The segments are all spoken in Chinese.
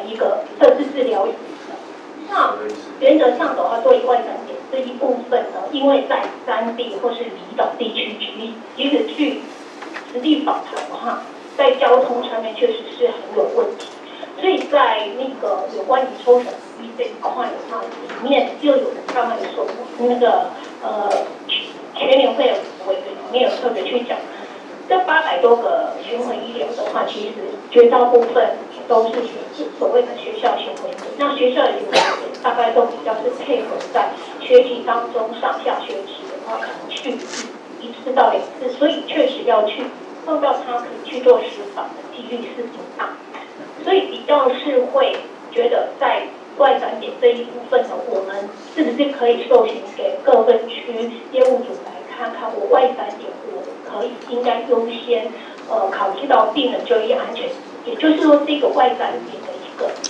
一个设置治疗椅。那原则上的话，对于外展点这一部分呢，因为在山地或是离岛地区，即使去实地访谈的话，在交通上面确实是很有问题。所以在那个有关于抽审比例这一块的话，里面就有刚才说那个全联会的委员里面有特别去讲，这800多个巡回医疗的话，其实绝大部分都是所谓的学校巡回点。那学校的巡回点大概都比较是配合在学期当中上下学期的话，可能去一次到2次，所以确实要去碰到他可以去做实访的几率是挺大。所以比较是会觉得在外展点这一部分呢，我们是不是可以授权给各分区业务组来看看，我外展点我可以应该优先考虑到病人就医安全，也就是说这个外展点的一个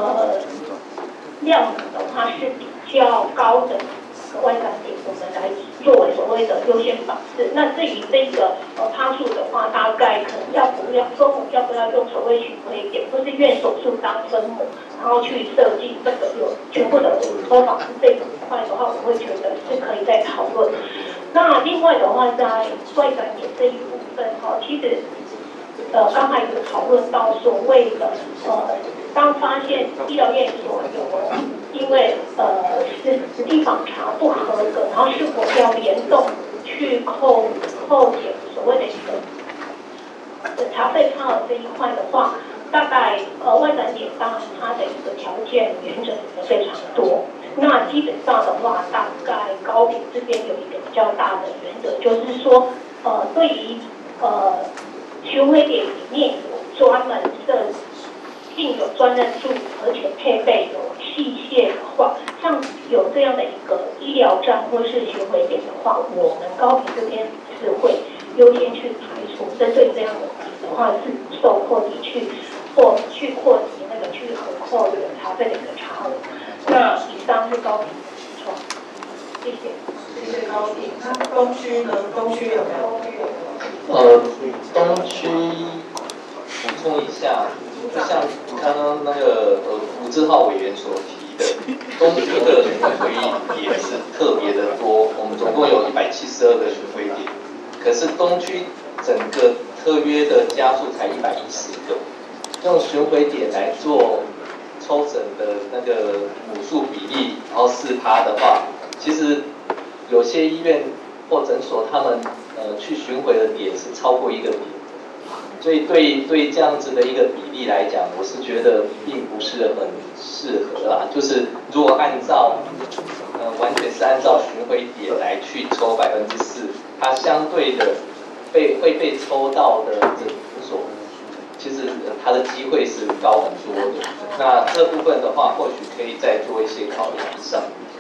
量能的话是比较高的外展点，我们来作为所谓的优先访视。那至于这个趴数的话，大概可能要不要用所谓巡回点，或是院手术当分母，然后去设计这个有全部的抽访视这一块的话，我会觉得是可以再讨论。那另外的话，在外展点这一部分其实刚才有讨论到所谓的当发现医疗院所有因为实地访查不合格，然后是否要联动去扣减所谓的一个审查费差额这一块的话，大概外展点当然它的一个条件原则也非常多。那基本上的话，大概高屏这边有一个比较大的原则，就是说对于巡回点里面有专门设并有专任助理，而且配备有器械的话，像有这样的一个医疗站或是巡回点的话，我们高屏这边是会优先去排除针对这样的话是受扩级去扩级那个去核扣的查费的一个差额。那以上是高屏的情况，谢谢。 谢谢高屏。那东区呢？东区有没有？ 东区补充一下，就像刚刚那个吴志浩委员所提的，东区的巡回点是特别的多，我们总共有172个巡回点，可是东区整个特约的家数才110个，用巡回点来做抽诊的那个母数比例，然后4%的话，其实有些医院或诊所他们去巡回的点是超过1个点，所以对这样子的一个比例来讲，我是觉得并不是很适合啦。就是如果按照完全是按照巡回点来去抽4%，它相对的会被抽到的诊所，其实它的机会是高很多的。那这部分的话，或许可以再做一些考量上。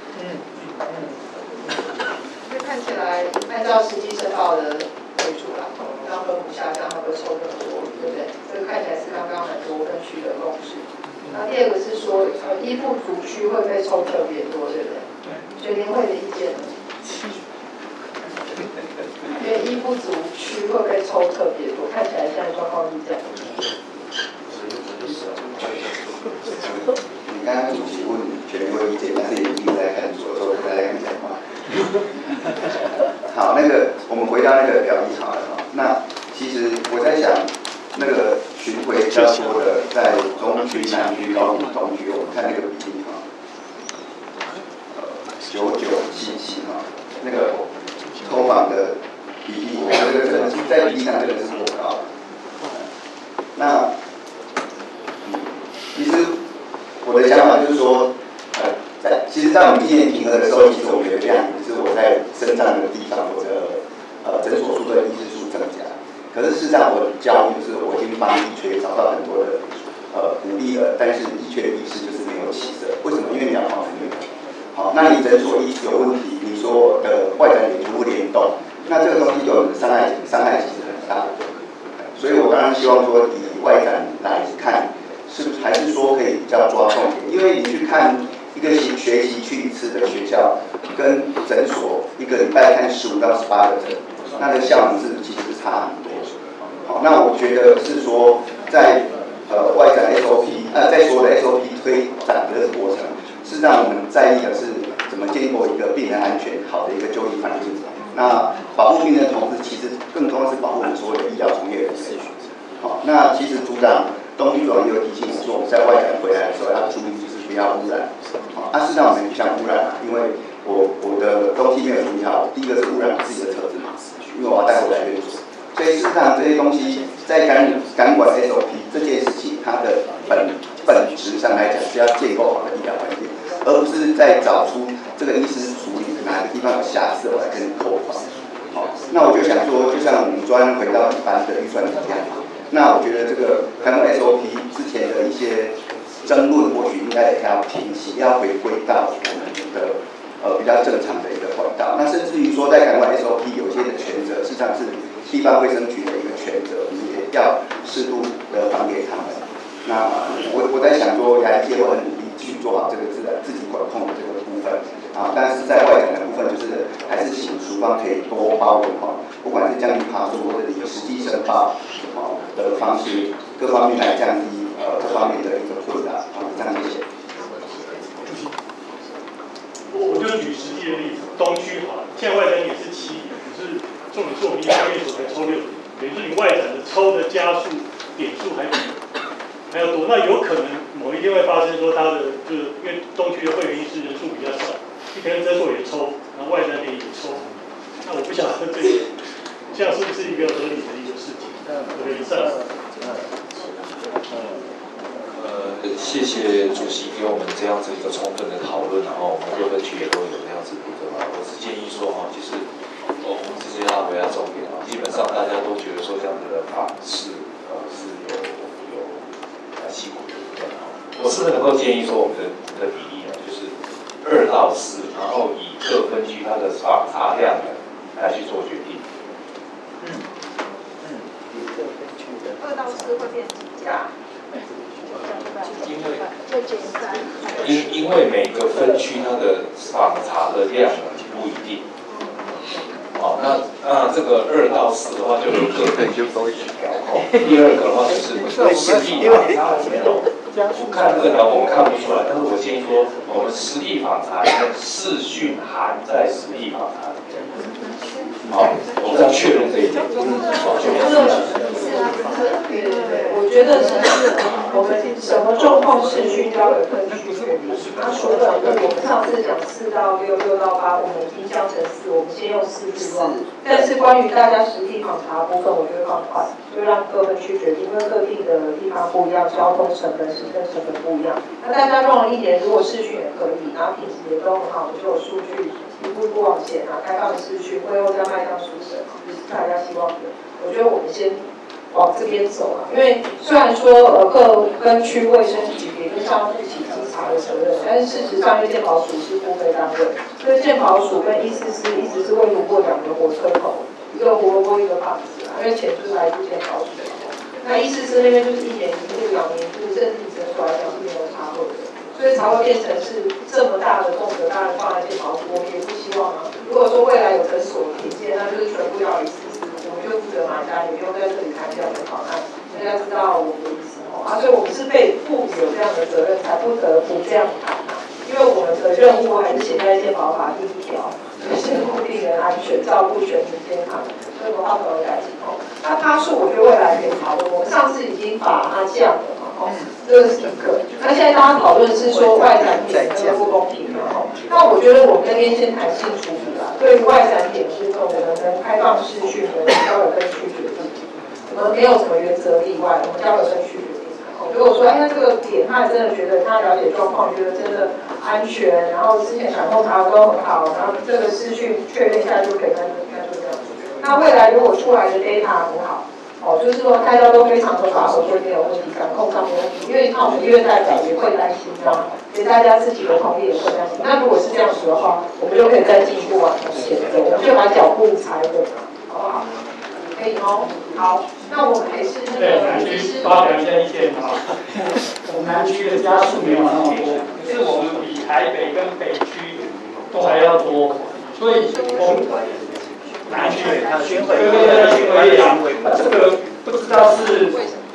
看起来按照实际申报的为主啦，让分母下降，它会抽更多，对不对？这个看起来是刚刚很多分区的共识。那第二个是说，依附组区会被抽特别多，对不对？学联会的意见呢？因为依附组区会被抽特别多，看起来现在状况是这样。 你刚刚主席问学联会意见，但是也一直在看左，所以大家在讲话。好，那个我们回到那个表一好了哈。那其实我在想，那个巡回比较多的在中区、南区、高屏、东区，我们看那个比例哈，9977哈，那个抽访的比例，我觉得真的是在比例上真的是过高。那其实我的想法就是说，其实，在我们今年评核的时候，其实我们有这样，就是我在身上的地方，我的诊所数的医师数增加。可是事实上，我的教育就是我已经帮医学找到很多的鼓励了，但是医学的医师就是没有起色。为什么？因为你要防病。好，那你诊所医师有问题，你说我的外展点全部联动，那这个东西对我们的伤害其实很大的。所以我当然希望说，以外展来看，是不是还是说可以比较抓重点？因为你去看一个学期去1次的学校，跟诊所一个礼拜看15到18个诊，那个效能是其实差很多。好，那我觉得是说在外展 SOP 在所有的 SOP 推展的这个过程，事实上我们在意的是怎么建构一个病人安全好的一个就医环境。那保护病人的同时，其实更重要是保护我们所有的医疗从业人员。好，那其实组长东区组长也有提醒我说，我们在外展回来的时候要注意，就是不要污染。好，事实上我们不想污染，因为我的东西没有处理好，第一个是污染我自己的车子嘛，因为我要带回来院所。所以事实上这些东西在感管 SOP 这件事情，它的本质上来讲是要建构好的医疗环境，而不是在找出这个医师处理哪个地方有瑕疵，我来跟你扣款。好，那我就想说，就像我们专回到一般的预算一样，那我觉得这个感管 SOP 之前的一些争论，或许应该也要平息，要回归到我们的比较正常的一个管道。那甚至于说，在感管 SOP 有些的权责，事实上是地方卫生局的一个权责，我们也要适度的还给他们。那我在想说，牙医界会很努力去做好这个自己管控的这个部分啊，但是在外展的部分，就是还是请署方可以多包容哈，不管是降低爬数或者以实际申报的方式，各方面来降低这方面的一个困难啊，这样谢谢。 我就举实际的例子，东区好了，现在外展也是7点，可是重点是我们医院所才抽6点，等于是你外展的抽的加速点数还要多，那有可能某一天会发生说他的就是因为东区的会员医师人数比较少，一天诊所也抽，然后外展点也抽，那我不晓得这样是不是一个合理的一个事情？以上。 谢谢主席给我们这样子一个充分的讨论，然后我们各分区也都有这样子的我是建议说其实我们直接拉回来重点基本上大家都觉得说这样子的方式是有辛苦的部分我是不是能够建议说我们的比例呢，就是2到4，然后以各分区它的访查量来去做决定。 2到4会变几家？ 因为每个分区它的访查的量不一定，那这个2到4的话就有各分区都一起调控。第二个的话就是实地访查里面我看这个表我们看不出来，但是我建议说我们实地访查里面视讯含在实地访查里面。好，我们要确认这一点。 我觉得是我们什么状况视讯交给分区。那除了我们上次讲4到6、6到8，我们已经降成4，我们先用4去用。但是关于大家实地访查的部分，我觉得放宽，就让各分区决定，因为各地的地方不一样，交通成本、行政成本不一样。那大家用了1年，如果视讯也可以，然后品质也都很好，就有数据一步一步往前开放视讯，会后再迈向书审，这是大家希望的。我觉得我们先往这边走因为虽然说各分区卫生局也跟上负起稽查的责任，但是事实上因为健保署是付费单位，所以健保署跟医师一直是卫福部2个火车头，一个胡萝卜一个棒子因为钱就是来自健保署。那医师那边就是1年1度、2年1度，甚至以诊所来讲是没有差会的，所以才会变成是这么大的重责，当然放在健保署，我们也不希望如果说未来有诊所停建，那就是全部要医师。我们就负责买单，也不用在这里谈这样的方案，大家知道我们的意思所以我们是被赋予有这样的责任，才不得不这样谈因为我们的任务还是写在健保法第1条，就是顾病人安全，照顾全民健康，所以文化法的改进那趴数我觉得未来可以讨论，我们上次已经把它降了这个是一个。那现在大家讨论是说外展点这个不公平那我觉得我们那边先弹性处理啦。对于外展点部分，我们能开放视讯的，交给分区决定。我们没有什么原则例外，我们交给分区决定。如果说这个点他真的觉得他了解状况，觉得真的安全，然后之前感控查的都很好，然后这个视讯确认一下就可以，那就这样。那未来如果出来的 data 很好。就是说大家都非常合法合规，没有问题，感控上没问题。因为看我们医院代表也会担心所以大家自己的同意也会担心。那如果是这样子的话，我们就可以再进一步往前走，我们就把脚步踩稳，好不好？可以好，那我们还是南区发表一下意见我们南区的家数没有那么多，可是我们比台北跟北区都还要多，所以我们。南区巡回，对，巡回这个不知道是处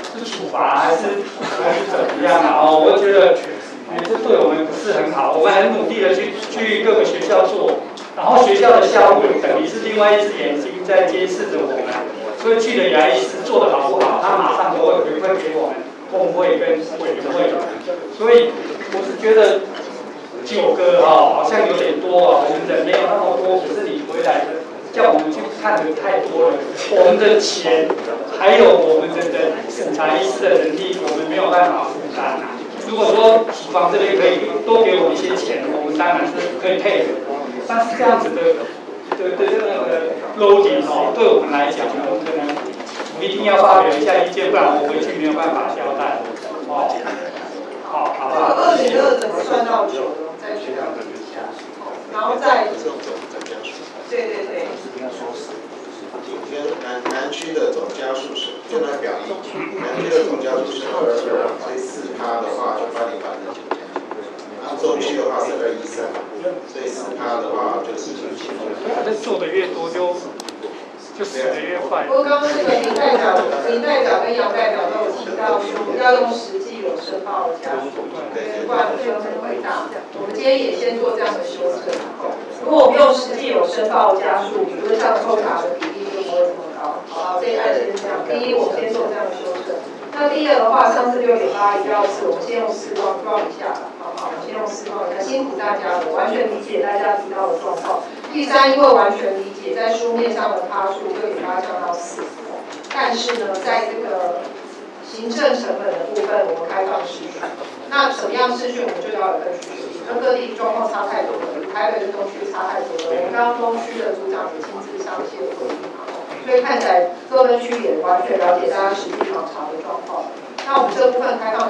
罚还是怎么样啊？哦，我觉得这对我们不是很好。我们很努力的去各个学校做，然后学校的校务等于是另外一只眼睛在监视着我们。所以去的牙医师做的好不好，他马上就会回馈给我们工会跟委员会。所以我是觉得9个好像有点多啊，我们人没有那么多，可是你回来的叫我们去看的太多了，我们的钱还有我们的审查医师的能力，我们没有办法负担。如果说处方这边可以多给我们一些钱，我们当然是可以配合，但是这样子的loading 对我们来讲，我们可能一定要发表一下意见，不然我回去没有办法交代。好不好 ？2.2怎么算到9的？我们再去了解一下，然后再对。 南区的总加速是就那表1，南区的总加速是222，所以4%的话就80%的9%。中区的话是213，所以4%的话就是这做的越多就死的越快。 不过刚刚那个林代表跟杨代表都有提到说要用实际有申报的家属，不然费用很大。我们今天也先做这样的修正。如果我们用实际有申报的家属，比如像抽卡的比例就不会这么高。好，这一案先这样。第一，我们先做这样的修正。那第二的话，上次6.8比较是，我们先用4逛一下吧，好不好？我们先用4逛一下，辛苦大家了，完全理解大家提到的状况。第三，因为完全理解，在书面上的趴数6.8降到4，但是呢，在这个行政成本的部分，我们开放视讯。那什么样视讯，我们就要有根据实例，跟各地状况差太多了，台北的东区差太多了。我们刚刚东区的组长也亲自上线会议嘛，所以看起来各分区也完全了解大家实际访查的状况。那我们这部分开放。